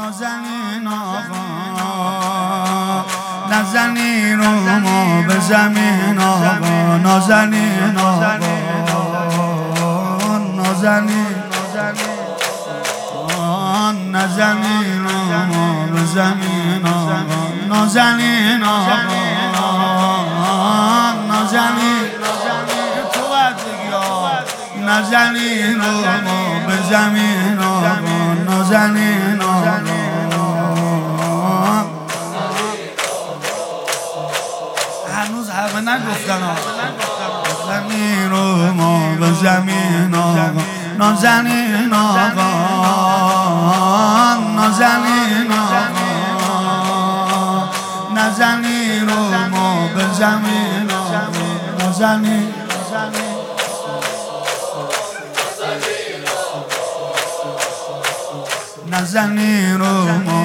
نازنین آقا نزنی رو ما به زمین آقا نازنین آقا نازنین نزنین رو ما به زمین آقا نازنین آقا نازنین تو باید بگی نازنین رو ما به زمین آقا نازنین آقا هنوز همه نگفتن نازنین رو ما به زمین آقا نازنین آقا نازنین آقا نازنین رو ما به زمین آقا نازنین نازنین رو ما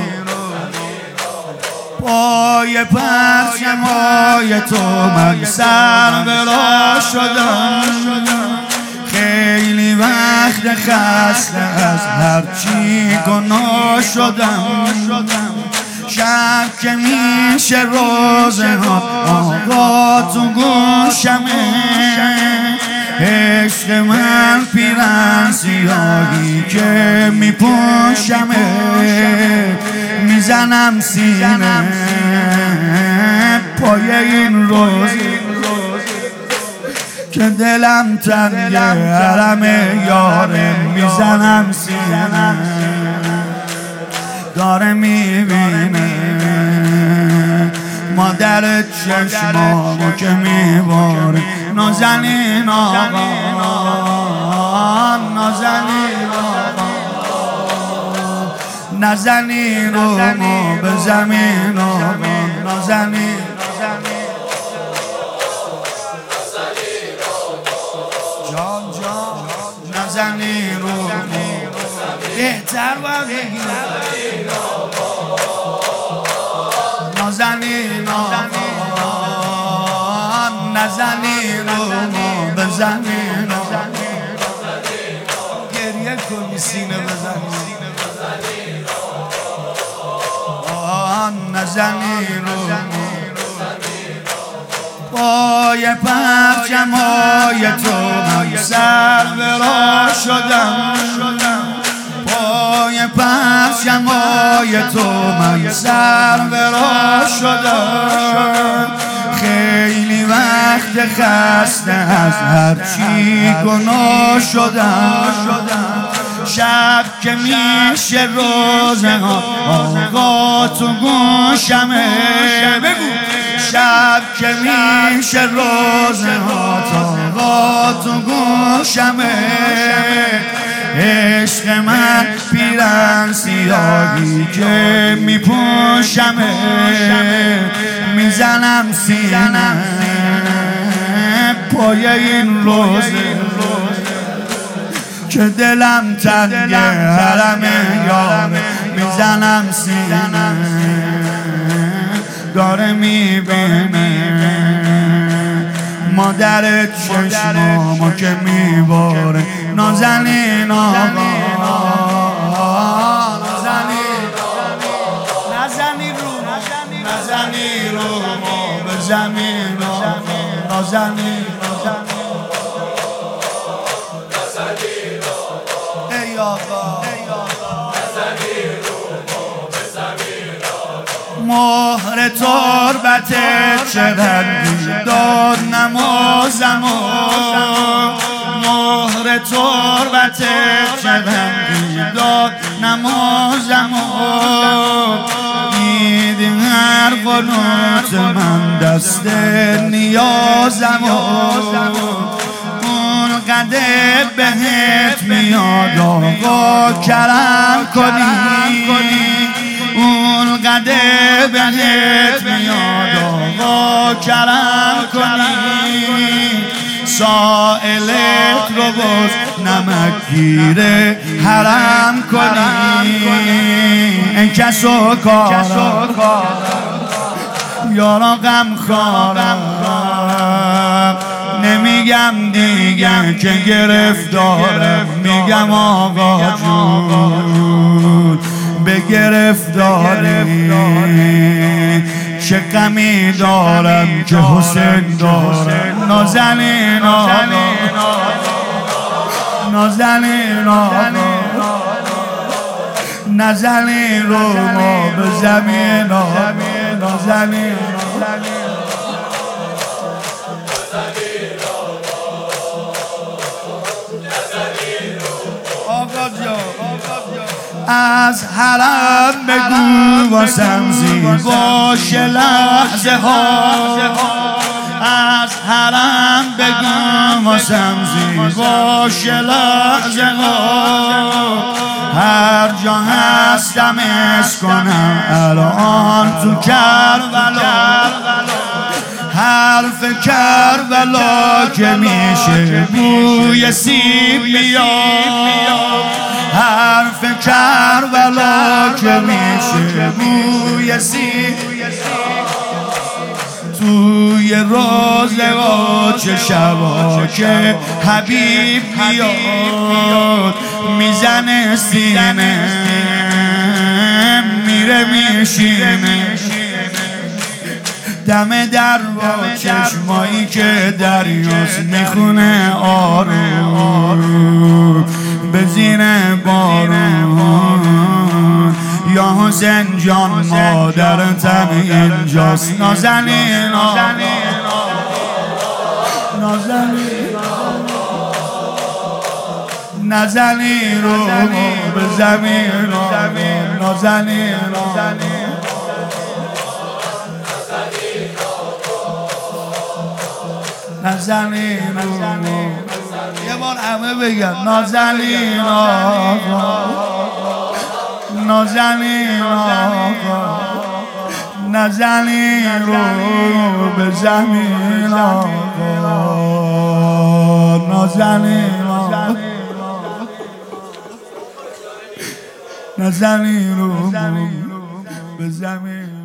پای پرچمای تو من سر به راه شدم خیلی وقت خسته از هرچی گناه شدم شب که میشه روزه ها آقا تو گوشمه عشق من پیرن سیاهی که میپوشمه میزنم سینه پای این روز که دلم تنگه حرم یاره میزنم سینه داره میبینه مادر چشمامو که میباره نازنین آقا نازنین آقا نزنین رو ما به زمین آقا نازنین جان جان نازنین رو بهتر باید بگیم نازنین آقا نزنین رو ما به زمین آقا گریه کنی سینه بزنی نزنین رو پای پرچمای تو من سر به راه شدم پای پرچمای تو من سر به راه شدم خیلی وقت خسته از هرچی گناه شدم شب که میشه روزه ها آقا تو گوشمه بگو شب که میشه روزه ها آقا تو گوشمه عشق من پیرن سیاهی که میپوشمه میزنم سینه پای این روزه که دلم تنگه حرم یاره میزنم سینه داره میبینه مادر چشمامو که میباره نازنین آقا نازنین رو ما به زمین آقا نازنین ای آقا مهر تربت چه رنگی داد نمازمو مهر تربت چه رنگی داد نمازمو دیدی هر قنوت من دست نیازمو اون قدر بهت میاد آقا کرم کنی اون قدر بهت میاد آقا کرم کنی سائلت رو باز نمک گیره حرم کنی این کسو کارم یارا غم خارم نمیگم دیگه که گرفتارم میگم آقا جون به گرفتاری چه غمی دارم که حسین دارم نازنین آقا نازنین آقا نزنین رو ما به زمین آقا نازنین از حرم بگو واسم زیباش لحظه ها از حرم بگو واسم زیباش لحظه ها هر جا هستم عشق کنم الان تو کربلا حرف کربلا که میشه بوی سیب میاد حرف کربلا که میشه بوی سیب توی روزه و چه شبا که حبیب میاد میزنه سینه میره میشینه دم در با چشمایی که دریاست میخونه آروم به زیر بارون یا حسین جان مادرتم اینجاست نازنین نازنین رو به زمین نازنین نازنین یه بار همه بگن نازنین آقا نازنین آقا نازنین رو به زمین آقا نازنین آقا نازنین رو به زمین